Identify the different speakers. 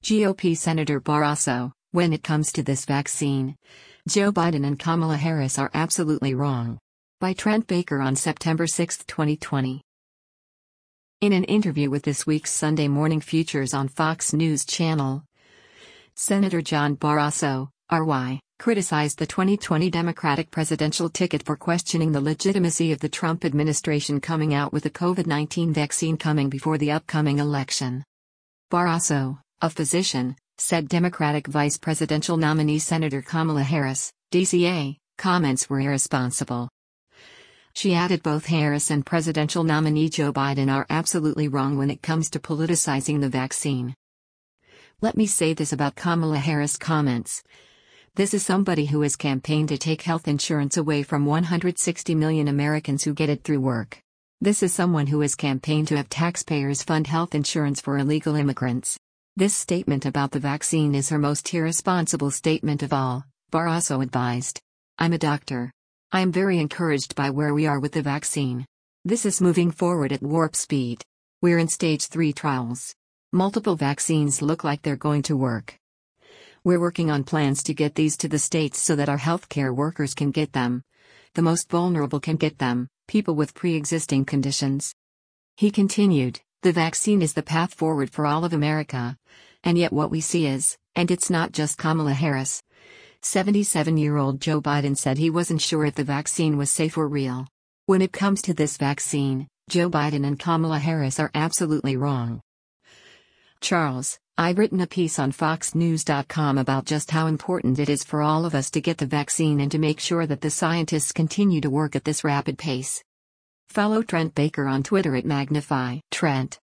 Speaker 1: GOP Senator Barrasso, when it comes to this vaccine, Joe Biden and Kamala Harris are absolutely wrong. By Trent Baker on September 6, 2020. In an interview with this week's Sunday Morning Futures on Fox News Channel, Senator John Barrasso, RY, criticized the 2020 Democratic presidential ticket for questioning the legitimacy of the Trump administration coming out with a COVID-19 vaccine coming before the upcoming election. Barrasso, a physician, said Democratic vice presidential nominee Senator Kamala Harris, DCA, comments were irresponsible. She added both Harris and presidential nominee Joe Biden are absolutely wrong when it comes to politicizing the vaccine. Let me say this about Kamala Harris' comments. This is somebody who has campaigned to take health insurance away from 160 million Americans who get it through work. This is someone who has campaigned to have taxpayers fund health insurance for illegal immigrants. This statement about the vaccine is her most irresponsible statement of all, Barrasso advised. I'm a doctor. I am very encouraged by where we are with the vaccine. This is moving forward at warp speed. We're in stage 3 trials. Multiple vaccines look like they're going to work. We're working on plans to get these to the states so that our healthcare workers can get them. The most vulnerable can get them, people with pre-existing conditions. He continued, the vaccine is the path forward for all of America. And yet what we see is, and it's not just Kamala Harris, 77-year-old Joe Biden said he wasn't sure if the vaccine was safe or real. When it comes to this vaccine, Joe Biden and Kamala Harris are absolutely wrong. Charles, I've written a piece on FoxNews.com about just how important it is for all of us to get the vaccine and to make sure that the scientists continue to work at this rapid pace. Follow Trent Baker on Twitter at Magnify Trent.